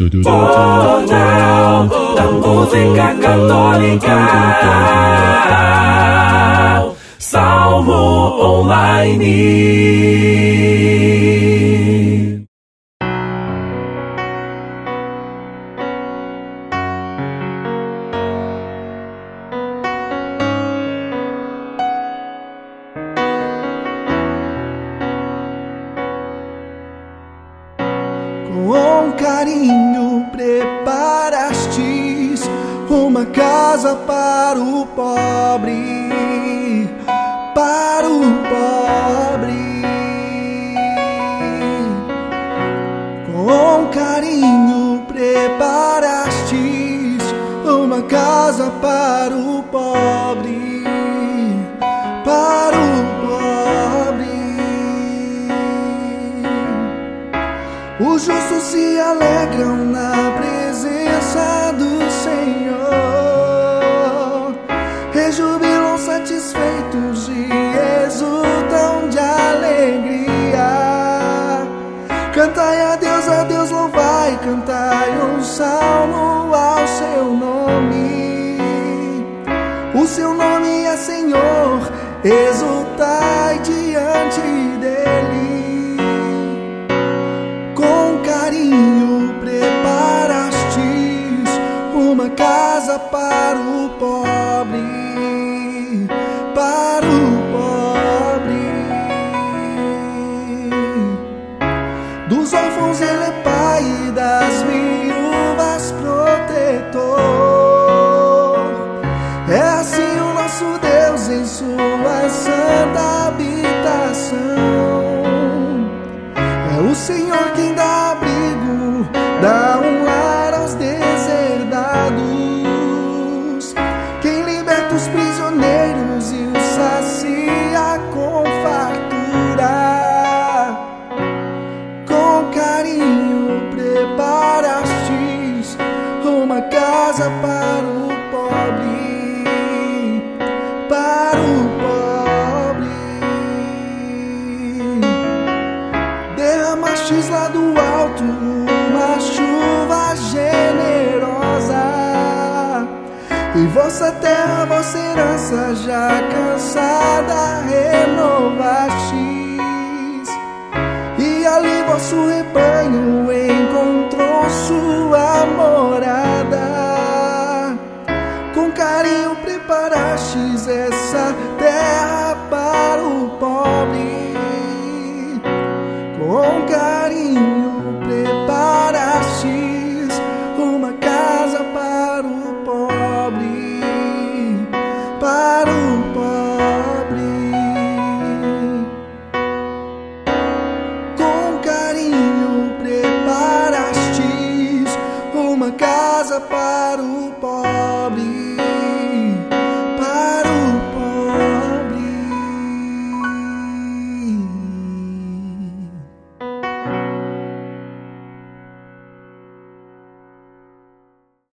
Jornal da Música Católica. Salmo Online. Com carinho preparastes uma casa para o pobre, para o pobre. Com carinho preparastes uma casa para o pobre, para o pobre. Os justos se alegram na presença do Senhor, rejubilam satisfeitos e exultam de alegria. Cantai a Deus louvai, cantai um salmo ao seu nome. O seu nome é Senhor, exultai diante dele. Com carinho preparastes uma casa para o pobre, para o pobre. Dos órfãos ele é pai e das viúvas protetor. É assim o nosso Deus em sua santa habitação. É o Senhor quem dá abrigo, dá um lar aos deserdados, quem liberta os prisioneiros e os sacia com fartura. Com carinho preparastes uma casa para o pobre, para o pobre. Derramastes lá do alto uma chuva generosa, e vossa terra, vossa herança já cansada renovastes, e ali vosso rebanho encontrou sua morada. Com carinho preparastes essa terra para o pobre. Com carinho preparastes uma casa para o pobre, para o pobre. Com carinho preparastes uma casa para o pobre,